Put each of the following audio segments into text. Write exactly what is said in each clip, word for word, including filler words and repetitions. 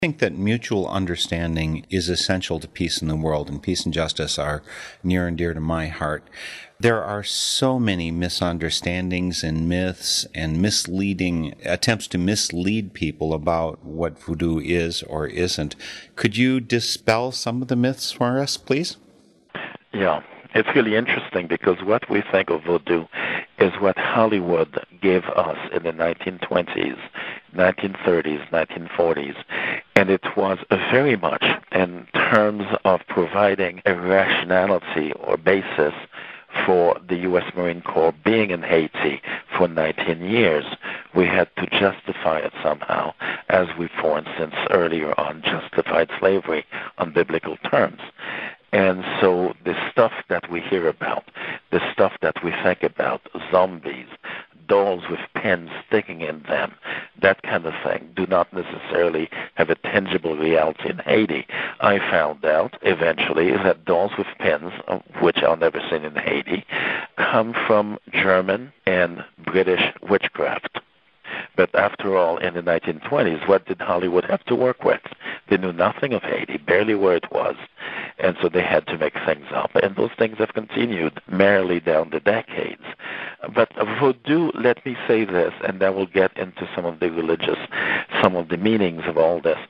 I think that mutual understanding is essential to peace in the world, and peace and justice are near and dear to my heart. There are so many misunderstandings and myths and misleading attempts to mislead people about what voodoo is or isn't. Could you dispel some of the myths for us, please? Yeah, it's really interesting because what we think of voodoo is what Hollywood gave us in the nineteen twenties, nineteen thirties, nineteen forties, and it was very much in terms of providing a rationality or basis for the U S Marine Corps being in Haiti for nineteen years. We had to justify it somehow, as we, for instance, earlier on justified slavery on biblical terms. And so the stuff that we hear about, the stuff that we think about, zombies, dolls with pins sticking in them, that kind of thing, do not necessarily have a tangible reality in Haiti. I found out eventually that dolls with pins, which I've never seen in Haiti, come from German and British witchcraft. But after all, in the nineteen twenties, what did Hollywood have to work with? They knew nothing of Haiti, barely where it was, and so they had to make things up. And those things have continued merrily down the decades. But voodoo, let me say this, and then we'll get into some of the religious, some of the meanings of all this.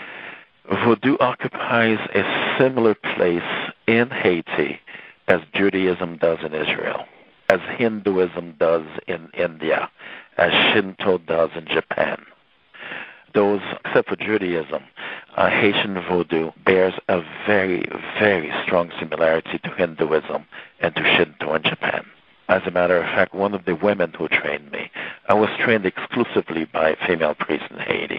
Voodoo occupies a similar place in Haiti as Judaism does in Israel, as Hinduism does in India, as Shinto does in Japan. Those, except for Judaism, uh, Haitian voodoo bears a very, very strong similarity to Hinduism and to Shinto in Japan. As a matter of fact, one of the women who trained me, I was trained exclusively by a female priest in Haiti,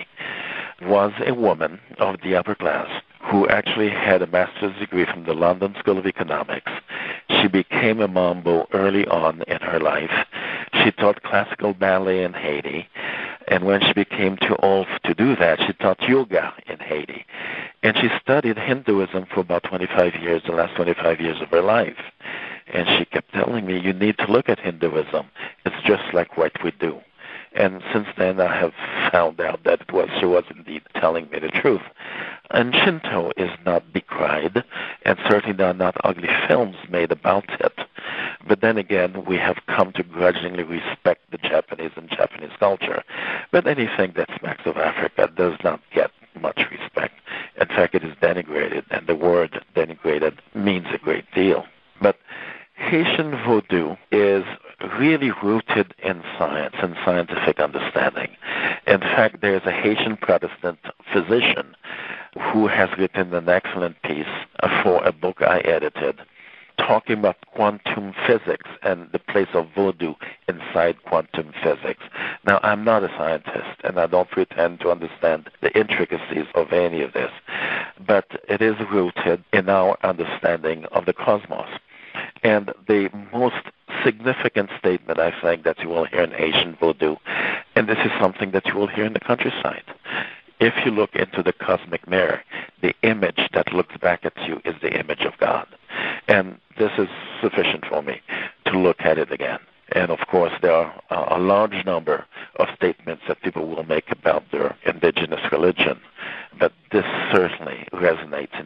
was a woman of the upper class who actually had a master's degree from the London School of Economics. She became a mambo early on in her life. She taught classical ballet in Haiti, and when she became too old to do that, she taught yoga in Haiti. And she studied Hinduism for about twenty-five years, the last twenty-five years of her life. And she kept telling me, you need to look at Hinduism. It's just like what we do. And since then, I have found out that it was, she was indeed telling me the truth. And Shinto is not decried, and certainly there are not ugly films made about it. But then again, we have come to grudgingly respect the Japanese and Japanese culture. But anything that smacks of Africa does not get much respect. In fact, it is denigrated, and the word denigrated means a great deal. But Haitian voodoo is really rooted in science and scientific understanding. In fact, there is a Haitian Protestant physician who has written an excellent piece for a book I edited talking about quantum physics and the place of voodoo inside quantum physics. Now, I'm not a scientist, and I don't pretend to understand the intricacies of any of this, but it is rooted in our understanding of the cosmos. And the most significant statement, I think, that you will hear in Haitian voodoo, and this is something that you will hear in the countryside. If you look into the cosmic mirror, the image that looks back at you is the image of God. And this is sufficient for me to look at it again. And of course, there are a large number of statements that people will make about their indigenous religion, but this certainly resonates in